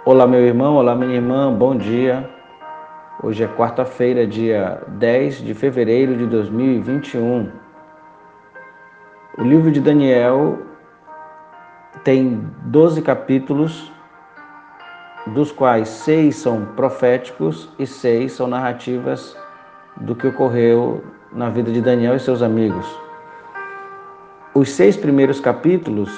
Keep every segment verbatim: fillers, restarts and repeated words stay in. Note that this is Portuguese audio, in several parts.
Olá, meu irmão, olá, minha irmã, bom dia. Hoje é quarta-feira, dia dez de fevereiro de dois mil e vinte e um. O livro de Daniel tem doze capítulos, dos quais seis são proféticos e seis são narrativas do que ocorreu na vida de Daniel e seus amigos. Os seis primeiros capítulos,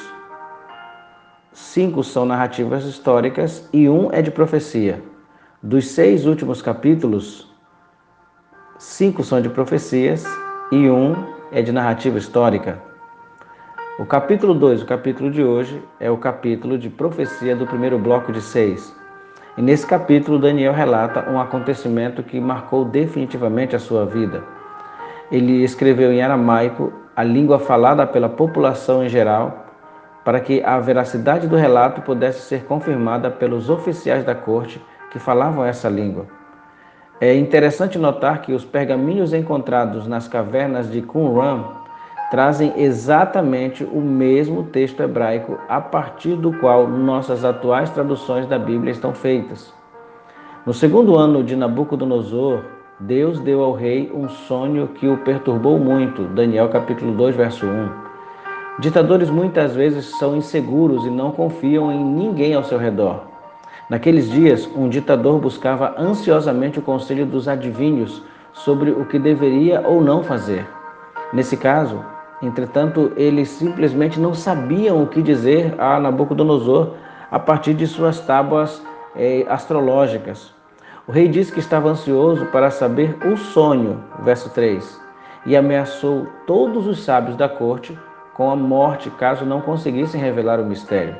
cinco são narrativas históricas e um é de profecia. Dos seis últimos capítulos, cinco são de profecias e um é de narrativa histórica. O capítulo dois, o capítulo de hoje, é o capítulo de profecia do primeiro bloco de seis. E nesse capítulo, Daniel relata um acontecimento que marcou definitivamente a sua vida. Ele escreveu em aramaico, a língua falada pela população em geral, para que a veracidade do relato pudesse ser confirmada pelos oficiais da corte que falavam essa língua. É interessante notar que os pergaminhos encontrados nas cavernas de Qumran trazem exatamente o mesmo texto hebraico a partir do qual nossas atuais traduções da Bíblia estão feitas. No segundo ano de Nabucodonosor, Deus deu ao rei um sonho que o perturbou muito. Daniel capítulo dois, verso um. Ditadores muitas vezes são inseguros e não confiam em ninguém ao seu redor. Naqueles dias, um ditador buscava ansiosamente o conselho dos adivinhos sobre o que deveria ou não fazer. Nesse caso, entretanto, eles simplesmente não sabiam o que dizer a Nabucodonosor a partir de suas tábuas eh, astrológicas. O rei disse que estava ansioso para saber o sonho, verso três, e ameaçou todos os sábios da corte com a morte caso não conseguissem revelar o mistério.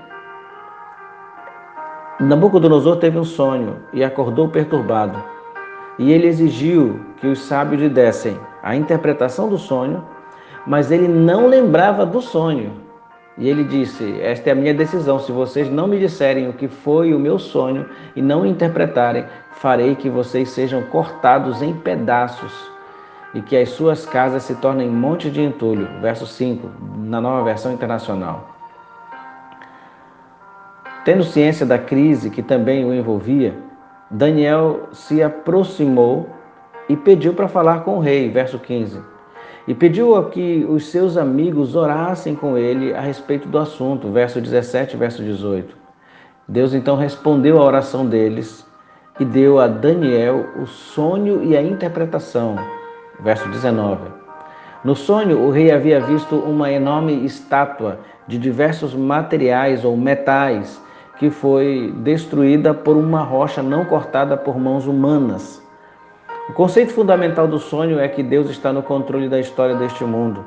Nabucodonosor teve um sonho e acordou perturbado, e ele exigiu que os sábios lhe dessem a interpretação do sonho, mas ele não lembrava do sonho. E ele disse: esta é a minha decisão, se vocês não me disserem o que foi o meu sonho e não interpretarem, farei que vocês sejam cortados em pedaços e que as suas casas se tornem monte de entulho. Verso cinco, na Nova Versão Internacional. Tendo ciência da crise que também o envolvia, Daniel se aproximou e pediu para falar com o rei, verso quinze. E pediu a que os seus amigos orassem com ele a respeito do assunto, verso dezessete e verso dezoito. Deus então respondeu à oração deles e deu a Daniel o sonho e a interpretação, verso dezenove. No sonho, o rei havia visto uma enorme estátua de diversos materiais ou metais que foi destruída por uma rocha não cortada por mãos humanas. O conceito fundamental do sonho é que Deus está no controle da história deste mundo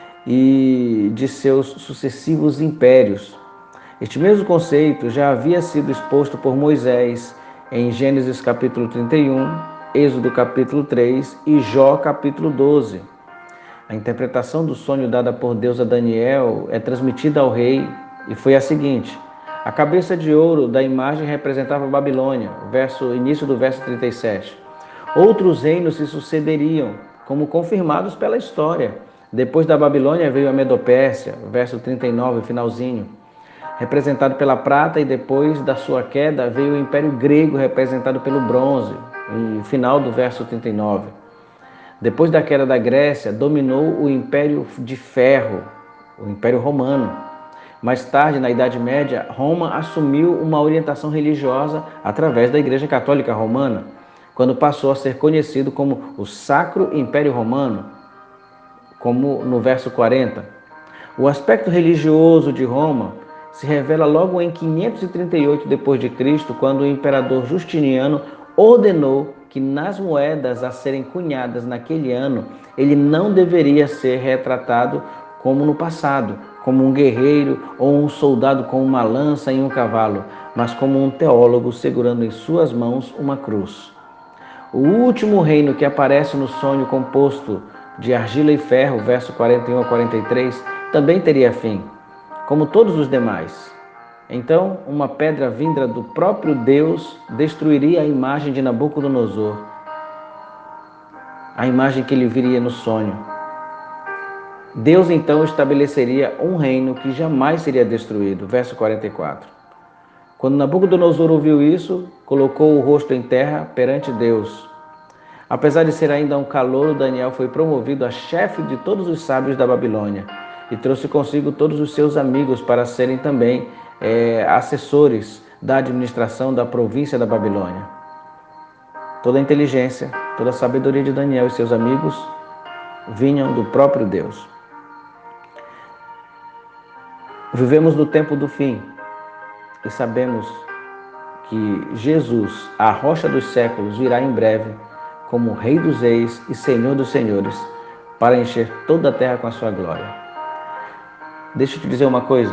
e de seus sucessivos impérios. Este mesmo conceito já havia sido exposto por Moisés em Gênesis capítulo trinta e um, Êxodo capítulo três e Jó capítulo doze. A interpretação do sonho dada por Deus a Daniel é transmitida ao rei e foi a seguinte: a cabeça de ouro da imagem representava a Babilônia, verso, início do verso trinta e sete. Outros reinos se sucederiam, como confirmados pela história. Depois da Babilônia veio a Medopérsia, verso trinta e nove, finalzinho, representado pela prata, e depois da sua queda veio o Império Grego, representado pelo bronze, no final do verso trinta e nove. Depois da queda da Grécia, dominou o Império de Ferro, o Império Romano. Mais tarde, na Idade Média, Roma assumiu uma orientação religiosa através da Igreja Católica Romana, quando passou a ser conhecido como o Sacro Império Romano, como no verso quarenta. O aspecto religioso de Roma se revela logo em quinhentos e trinta e oito depois de Cristo, quando o imperador Justiniano ordenou que nas moedas a serem cunhadas naquele ano, ele não deveria ser retratado como no passado, como um guerreiro ou um soldado com uma lança e um cavalo, mas como um teólogo segurando em suas mãos uma cruz. O último reino que aparece no sonho composto de argila e ferro, verso quarenta e um a quarenta e três, também teria fim, como todos os demais. Então, uma pedra vinda do próprio Deus destruiria a imagem de Nabucodonosor, a imagem que ele viria no sonho. Deus então estabeleceria um reino que jamais seria destruído, verso quarenta e quatro. Quando Nabucodonosor ouviu isso, colocou o rosto em terra perante Deus. Apesar de ser ainda um calouro, Daniel foi promovido a chefe de todos os sábios da Babilônia e trouxe consigo todos os seus amigos para serem também é, assessores da administração da província da Babilônia. Toda a inteligência, toda a sabedoria de Daniel e seus amigos vinham do próprio Deus. Vivemos no tempo do fim e sabemos que Jesus, a rocha dos séculos, virá em breve como Rei dos Reis e Senhor dos Senhores para encher toda a terra com a sua glória. Deixa eu te dizer uma coisa.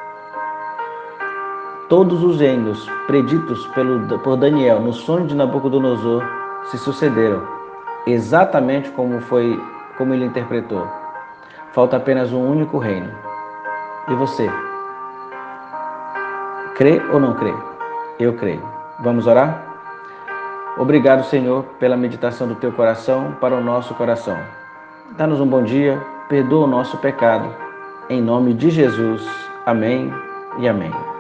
Todos os reinos preditos pelo, por Daniel no sonho de Nabucodonosor se sucederam exatamente como foi, como ele interpretou. Falta apenas um único reino. E você? Crê ou não crê? Eu creio. Vamos orar? Obrigado, Senhor, pela meditação do teu coração para o nosso coração. Dá-nos um bom dia, perdoa o nosso pecado. Em nome de Jesus. Amém e amém.